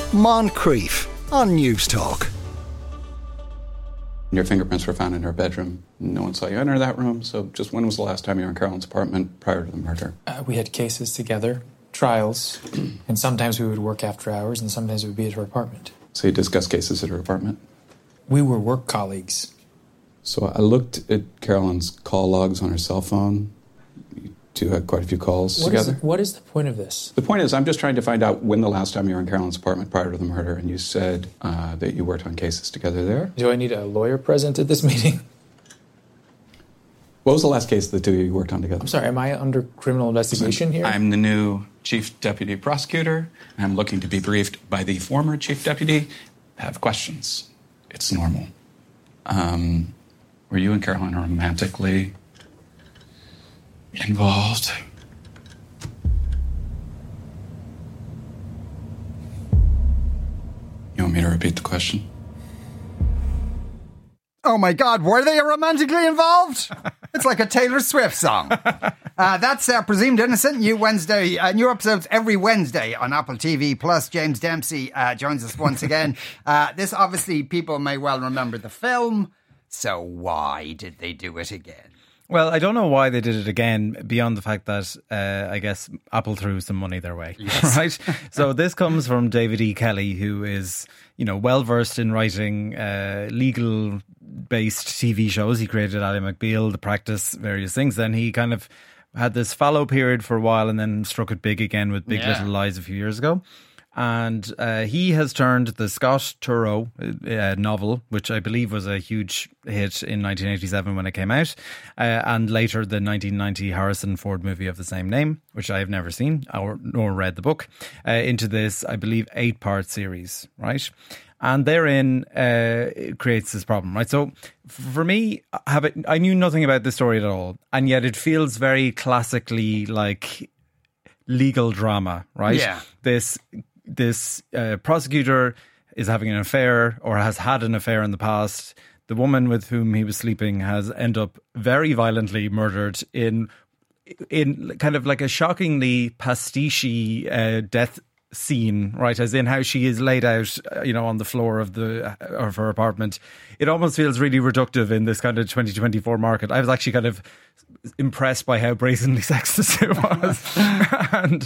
Moncrief on News Talk. Your fingerprints were found in her bedroom. No one saw you enter that room, so just when was the last time you were in Carolyn's apartment prior to the murder? We had cases together, trials, and sometimes we would work after hours and sometimes it would be at her apartment. So you discussed cases at her apartment? We were work colleagues. So I looked at Carolyn's call logs on her cell phone. You two had quite a few calls together. What is the point of this? The point is, I'm just trying to find out when the last time you were in Carolyn's apartment prior to the murder, and you said that you worked on cases together there. Do I need a lawyer present at this meeting? What was the last case the two of you worked on together? I'm sorry, am I under criminal investigation here? I'm the new chief deputy prosecutor, and I'm looking to be briefed by the former chief deputy. I have questions. It's normal. Were you and Carolyn romantically involved? You want me to repeat the question? Oh my God, were they romantically involved? It's like a Taylor Swift song. That's Presumed Innocent, new episodes every Wednesday on Apple TV+. James Dempsey joins us once again. This obviously, people may well remember the film, so why did they do it again? Well, I don't know why they did it again, beyond the fact that I guess Apple threw some money their way, yes. Right? So this comes from David E. Kelly, who is, well versed in writing legal-based TV shows. He created Ally McBeal, The Practice, various things. Then he kind of had this fallow period for a while, and then struck it big again with Big Little Lies a few years ago. And he has turned the Scott Turow novel, which I believe was a huge hit in 1987 when it came out, and later the 1990 Harrison Ford movie of the same name, which I have never seen nor read the book, into this, I believe, 8-part series, right? And therein it creates this problem, right? So for me, I knew nothing about this story at all, and yet it feels very classically like legal drama, right? Yeah. This prosecutor is having an affair or has had an affair in the past. The woman with whom he was sleeping has ended up very violently murdered in kind of like a shockingly pastiche death scene, right? As in how she is laid out, on the floor of her apartment. It almost feels really reductive in this kind of 2024 market. I was actually kind of impressed by how brazenly sexist it was,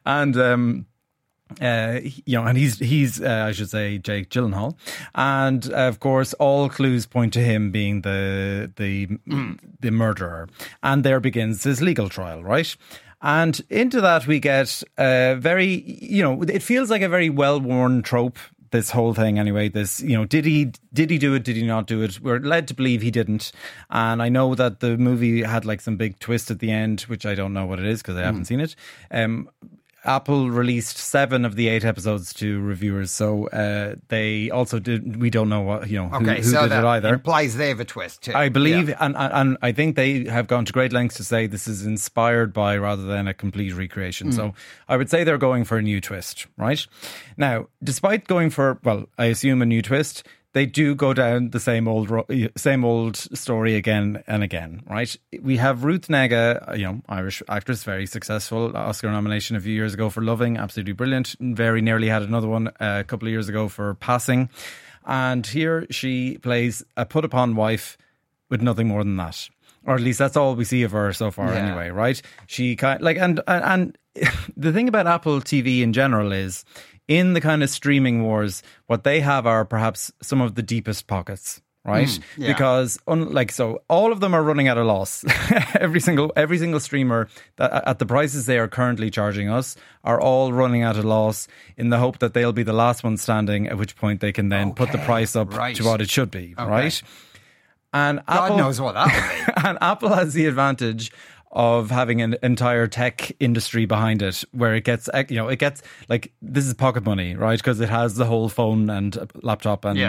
and he's I should say Jake Gyllenhaal, and of course all clues point to him being the murderer, and there begins his legal trial, right? And into that we get very, it feels like a very well-worn trope, this whole thing anyway. This, did he do it? Did he not do it? We're led to believe he didn't. And I know that the movie had like some big twist at the end, which I don't know what it is because I haven't seen it. Apple released 7 of the 8 episodes to reviewers, so they also did. We don't know what who did it either. Implies they have a twist too. I believe, and I think they have gone to great lengths to say this is inspired by rather than a complete recreation. So I would say they're going for a new twist, right? Now, despite going for, I assume a new twist, they do go down the same old story again and again, right? We have Ruth Negga, Irish actress, very successful, Oscar nomination a few years ago for Loving, absolutely brilliant. Very nearly had another one a couple of years ago for Passing. And here she plays a put-upon wife with nothing more than that. Or at least that's all we see of her so far anyway, right? She and the thing about Apple TV in general is, in the kind of streaming wars, what they have are perhaps some of the deepest pockets, right? Because all of them are running at a loss. every single streamer that, at the prices they are currently charging us, are all running at a loss in the hope that they'll be the last one standing, at which point they can then put the price up to what it should be, right? And God knows what that will be. And Apple has the advantage of having an entire tech industry behind it, where it gets like, this is pocket money, right? Because it has the whole phone and laptop and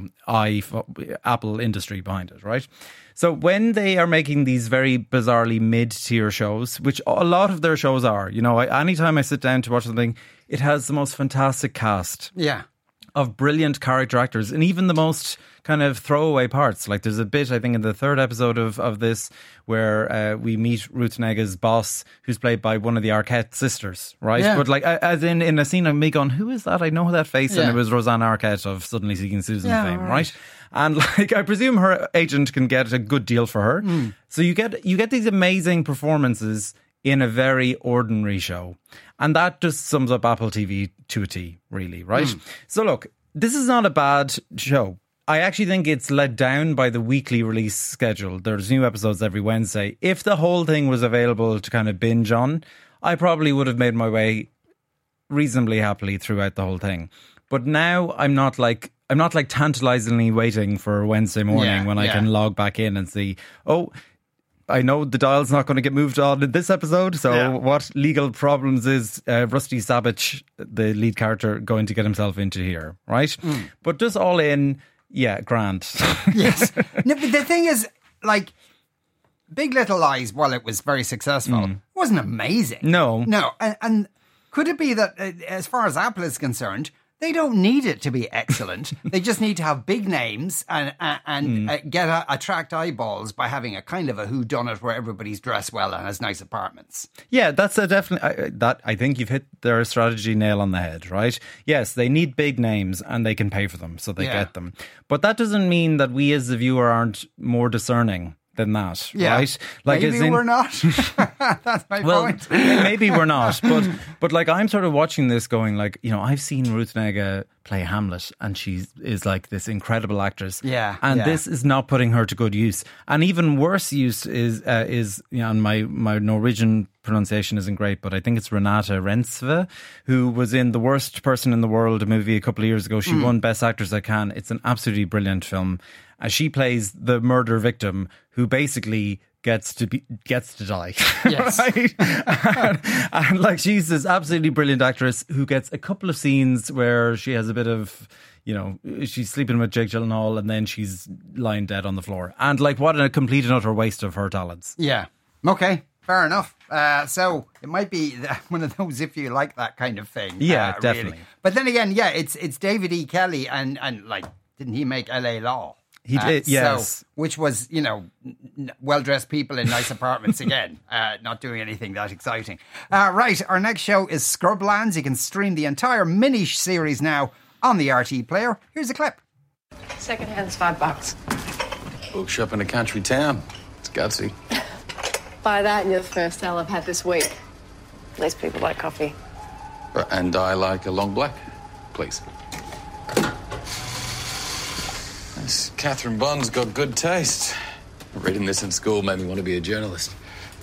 Apple industry behind it, right? So when they are making these very bizarrely mid-tier shows, which a lot of their shows are, anytime I sit down to watch something, it has the most fantastic cast. Yeah. of brilliant character actors, and even the most kind of throwaway parts. Like there's a bit, I think, in the third episode of this where we meet Ruth Negga's boss, who's played by one of the Arquette sisters, right? Yeah. But like, as in a scene of me going, who is that? I know that face. Yeah. And it was Roseanne Arquette of Suddenly Seeking Susan Yeah, fame, right. right? And like, I presume her agent can get a good deal for her. So you get these amazing performances in a very ordinary show. And that just sums up Apple TV to a T, really, right? So look, this is not a bad show. I actually think it's let down by the weekly release schedule. There's new episodes every Wednesday. If the whole thing was available to kind of binge on, I probably would have made my way reasonably happily throughout the whole thing. But now I'm not like tantalizingly waiting for Wednesday morning when I can log back in and see, oh, I know the dial's not going to get moved on in this episode, so what legal problems is Rusty Sabich, the lead character, going to get himself into here, right? But just all in, grand. Yes. No, but the thing is, like, Big Little Lies, while it was very successful, wasn't amazing. No. And could it be that, as far as Apple is concerned, they don't need it to be excellent. They just need to have big names and attract eyeballs by having a kind of a whodunit where everybody's dressed well and has nice apartments. Yeah, that's a definitely. I think you've hit their strategy nail on the head, right? Yes, they need big names and they can pay for them, so they get them. But that doesn't mean that we as the viewer aren't more discerning than that, right? Like, maybe we're not. That's my point. Maybe we're not, but like I'm sort of watching this going like, you know, I've seen Ruth Negga play Hamlet and she is like this incredible actress. And this is not putting her to good use. And even worse use is you know, and my Norwegian pronunciation isn't great, but I think it's Renate Reinsve, who was in The Worst Person in the World, a movie a couple of years ago. She won Best Actress at Cannes. It's an absolutely brilliant film. She plays the murder victim who basically gets to die. Yes. Right? and like she's this absolutely brilliant actress who gets a couple of scenes where she has a bit of, you know, she's sleeping with Jake Gyllenhaal and then she's lying dead on the floor. And like, what a complete and utter waste of her talents. Yeah. Okay. Fair enough. So it might be one of those if you like that kind of thing. Yeah, definitely. Really. But then again, it's David E. Kelly and like, didn't he make L.A. Law? He did, yes. So, which was, you know, well-dressed people in nice apartments again, not doing anything that exciting. Right, our next show is Scrublands. You can stream the entire mini-series now on the RT player. Here's a clip. Secondhand's $5. Bookshop in a country town. It's gutsy. Buy that and you're the first sale I've had this week. These people like coffee. And I like a long black, please. This Catherine Bond's got good taste. Reading this in school made me want to be a journalist.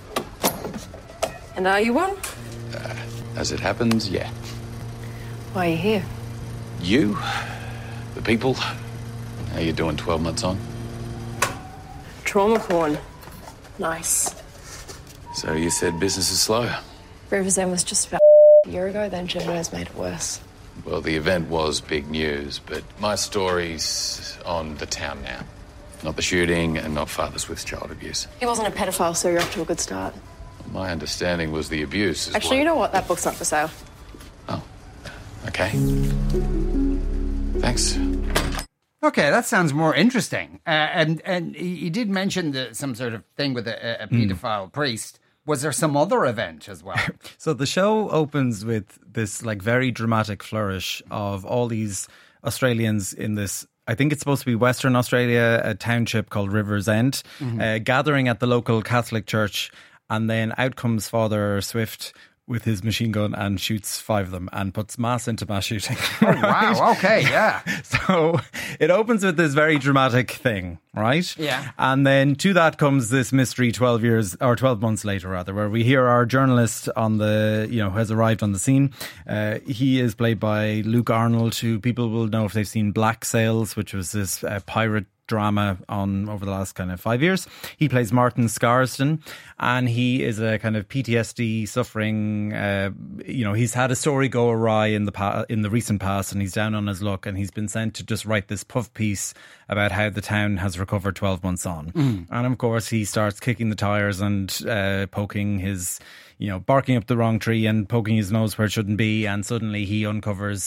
And are you one? As it happens, yeah. Why are you here? You, the people, how you doing 12 months on? Trauma porn. Nice. So you said business is slow? Rivers End was just about a year ago, then Gemino's made it worse. Well, the event was big news, but my story's on the town now. Not the shooting and not fathers with child abuse. He wasn't a pedophile, so you're off to a good start. My understanding was the abuse is Actually, you know what? That book's not for sale. Oh, okay. Thanks. Okay, that sounds more interesting. And he did mention some sort of thing with a paedophile priest. Was there some other event as well? So the show opens with this like very dramatic flourish of all these Australians in this, I think it's supposed to be Western Australia, a township called Rivers End, gathering at the local Catholic church. And then out comes Father Swift with his machine gun and shoots 5 of them and puts mass into mass shooting. Oh, wow. Okay, yeah. So it opens with this very dramatic thing, right? Yeah. And then to that comes this mystery 12 months later, rather, where we hear our journalist on the, you know, who has arrived on the scene. He is played by Luke Arnold, who people will know if they've seen Black Sails, which was this pirate drama on over the last kind of 5 years. He plays Martin Scarsden, and he is a kind of PTSD suffering, you know, he's had a story go awry in the recent past, and he's down on his luck, and he's been sent to just write this puff piece about how the town has recovered 12 months on. And of course he starts kicking the tires and poking his, you know, barking up the wrong tree and poking his nose where it shouldn't be, and suddenly he uncovers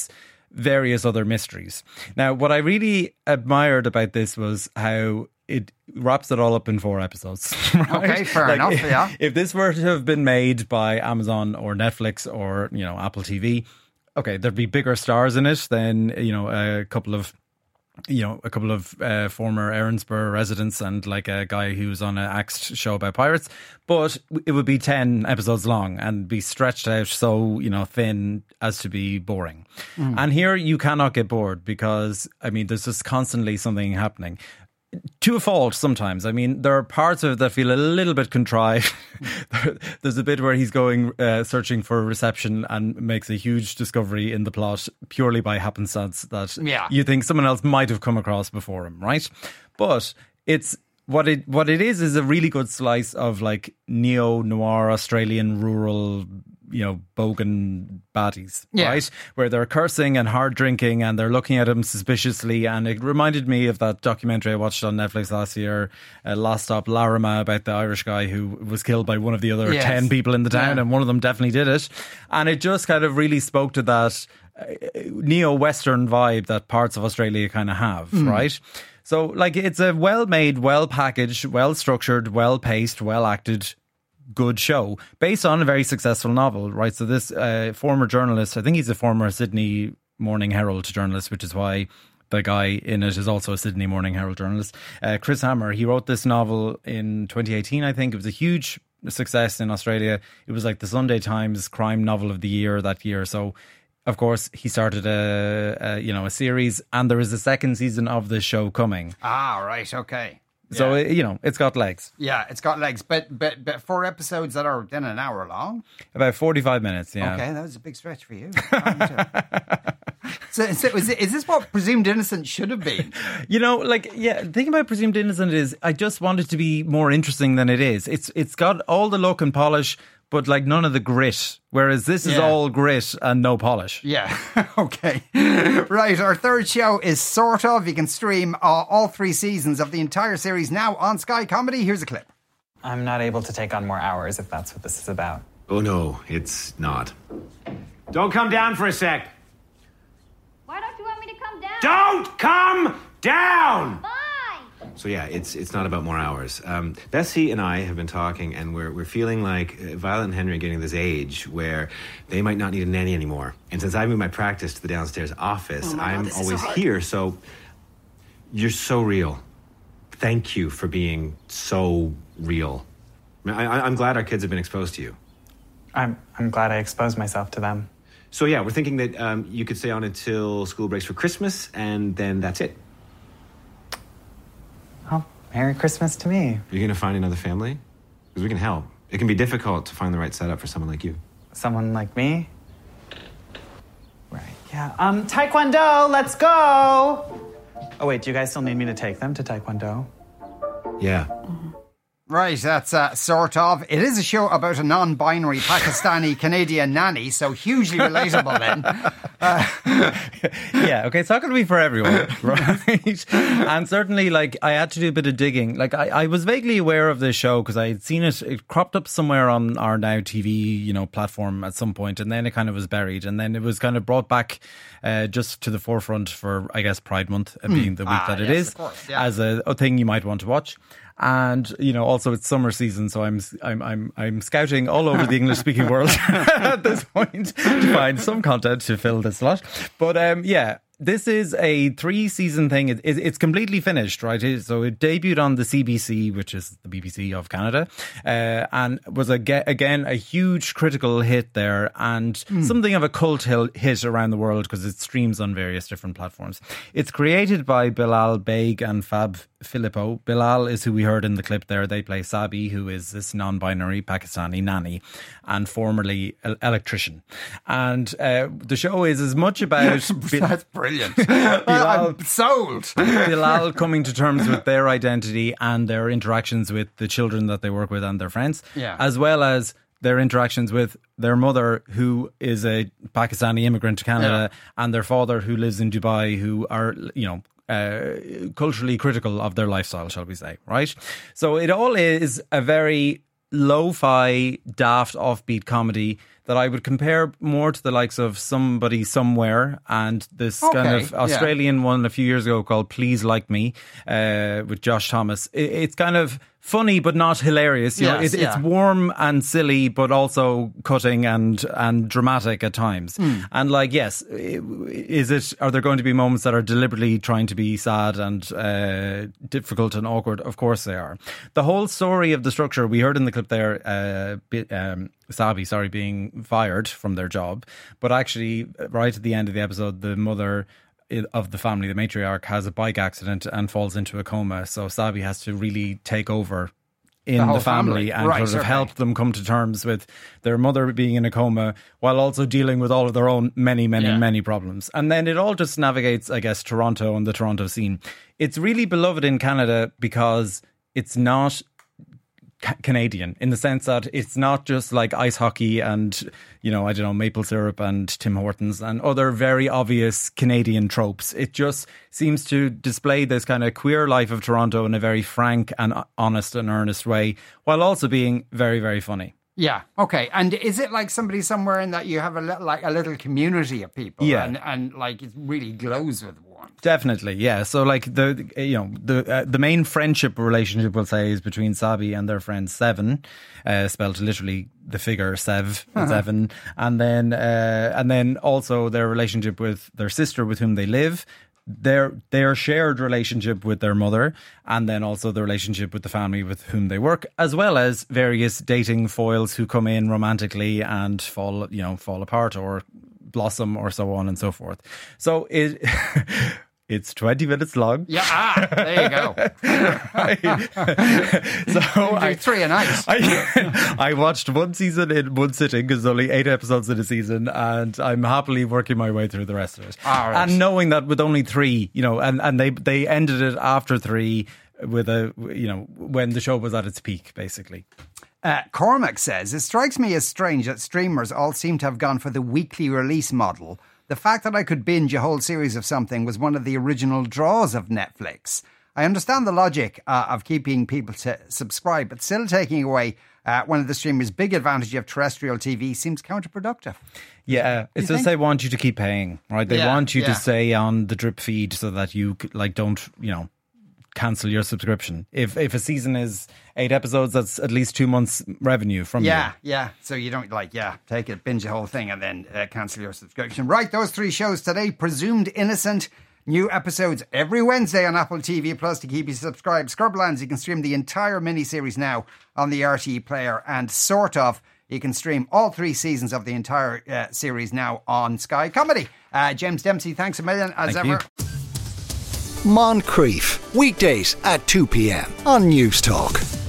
various other mysteries. Now, what I really admired about this was how it wraps it all up in 4 episodes. Right? Okay, fair enough, yeah. If this were to have been made by Amazon or Netflix or, Apple TV, okay, there'd be bigger stars in it than, a couple of former Erinsborough residents and like a guy who's on an axed show about pirates, but it would be 10 episodes long and be stretched out so, thin as to be boring. And here you cannot get bored because, there's just constantly something happening. To a fault sometimes. There are parts of it that feel a little bit contrived. There's a bit where he's going searching for reception and makes a huge discovery in the plot purely by happenstance that you think someone else might have come across before him, right? But it's what it is a really good slice of like neo-noir Australian rural, bogan baddies, right? Where they're cursing and hard drinking and they're looking at him suspiciously. And it reminded me of that documentary I watched on Netflix last year, Last Stop Larrimah, about the Irish guy who was killed by one of the other 10 people in the town, and one of them definitely did it. And it just kind of really spoke to that neo-Western vibe that parts of Australia kind of have, right? So, like, it's a well-made, well-packaged, well-structured, well-paced, well-acted, good show based on a very successful novel, right? So this former journalist, I think he's a former Sydney Morning Herald journalist, which is why the guy in it is also a Sydney Morning Herald journalist. Chris Hammer, he wrote this novel in 2018, I think. It was a huge success in Australia. It was like the Sunday Times crime novel of the year that year. So, of course, he started a series, and there is a second season of this show coming. Ah, right, okay. So, it's got legs. Yeah, it's got legs. But 4 episodes that are then an hour long? About 45 minutes, yeah. Okay, that was a big stretch for you. So is this what Presumed Innocent should have been? The thing about Presumed Innocent is I just want it to be more interesting than it is. It's got all the look and polish, but like none of the grit. Whereas this is all grit and no polish. Yeah, okay. Right, our third show is Sort Of. You can stream all 3 seasons of the entire series now on Sky Comedy. Here's a clip. I'm not able to take on more hours if that's what this is about. Oh no, it's not. Don't come down for a sec. Why don't you want me to come down? Don't come down! Fine! So yeah, it's not about more hours. Bessie and I have been talking, and we're feeling like Violet and Henry are getting this age where they might not need a nanny anymore. And since I moved my practice to the downstairs office, I'm always here. So you're so real. Thank you for being so real. I'm glad our kids have been exposed to you. I'm glad I exposed myself to them. So yeah, we're thinking that you could stay on until school breaks for Christmas, and then that's it. Oh, Merry Christmas to me. Are you going to find another family? Because we can help. It can be difficult to find the right setup for someone like you. Someone like me? Right, yeah. Taekwondo, let's go! Oh, wait, do you guys still need me to take them to Taekwondo? Yeah. Right, that's Sort Of. It is a show about a non-binary Pakistani-Canadian nanny, so hugely relatable then. Yeah, okay, it's not going to be for everyone, right? And certainly, like, I had to do a bit of digging. Like, I was vaguely aware of this show because I had seen it cropped up somewhere on our Now TV, platform at some point, and then it kind of was buried, and then it was kind of brought back just to the forefront for, I guess, Pride Month, being the week that it is, as a thing you might want to watch. And also it's summer season, so I'm scouting all over the English speaking world at this point to find some content to fill this slot. But this is a 3-season thing. It's completely finished, right? So it debuted on the CBC, which is the BBC of Canada, and was again a huge critical hit there, and something of a cult hit around the world because it streams on various different platforms. It's created by Bilal Baig and Fab Filippo. Bilal is who we heard in the clip there. They play Sabi, who is this non-binary Pakistani nanny and formerly electrician. And the show is as much about... That's brilliant. I'm sold. Bilal coming to terms with their identity and their interactions with the children that they work with and their friends, as well as their interactions with their mother, who is a Pakistani immigrant to Canada, and their father, who lives in Dubai, who are, culturally critical of their lifestyle, shall we say, right? So it all is a very lo-fi, daft, offbeat comedy that I would compare more to the likes of Somebody Somewhere and this kind of Australian one a few years ago called Please Like Me with Josh Thomas. It's kind of funny but not hilarious. You know, it's warm and silly but also cutting and dramatic at times. And like, yes, are there going to be moments that are deliberately trying to be sad and difficult and awkward? Of course they are. The whole story of the structure, we heard in the clip there, Sabi, being fired from their job, but actually right at the end of the episode, the mother of the family, the matriarch, has a bike accident and falls into a coma. So Sabi has to really take over in the family and sort of help them come to terms with their mother being in a coma while also dealing with all of their own many problems. And then it all just navigates, I guess, Toronto and the Toronto scene. It's really beloved in Canada because it's not Canadian, in the sense that it's not just like ice hockey and, you know, I don't know, maple syrup and Tim Hortons and other very obvious Canadian tropes. It just seems to display this kind of queer life of Toronto in a very frank and honest and earnest way, while also being very, very funny. Yeah. Okay. And is it like Somebody Somewhere in that you have a little community of people? Yeah. And like it really glows with warmth. Definitely. Yeah. So like the main friendship relationship, we'll say, is between Sabi and their friend Seven, spelled literally the figure Sev, Seven, and then also their relationship with their sister with whom they live. Their shared relationship with their mother, and then also the relationship with the family with whom they work, as well as various dating foils who come in romantically and fall apart or blossom or so on and so forth. So it's 20 minutes long. Yeah, there you go. So 3 a night. I watched one season in one sitting because there's only 8 episodes in a season, and I'm happily working my way through the rest of it. All right. And knowing that with only 3, you know, and they ended it after 3 with when the show was at its peak, basically. Cormac says, it strikes me as strange that streamers all seem to have gone for the weekly release model. The fact that I could binge a whole series of something was one of the original draws of Netflix. I understand the logic of keeping people to subscribe, but still taking away one of the streamers' big advantage of terrestrial TV seems counterproductive. Yeah, it's just they want you to keep paying, right? They want you to stay on the drip feed so that you don't, cancel your subscription. If a season is 8 episodes, that's at least 2 months revenue from you. Yeah. So you don't take it, binge the whole thing and then cancel your subscription. Right, those 3 shows today. Presumed Innocent. New episodes every Wednesday on Apple TV Plus to keep you subscribed. Scrublands, you can stream the entire miniseries now on the RTE player, and Sort Of, you can stream all 3 seasons of the entire series now on Sky Comedy. James Dempsey, thanks a million as Thank ever. you. Moncrief, weekdays at 2 p.m. on News Talk.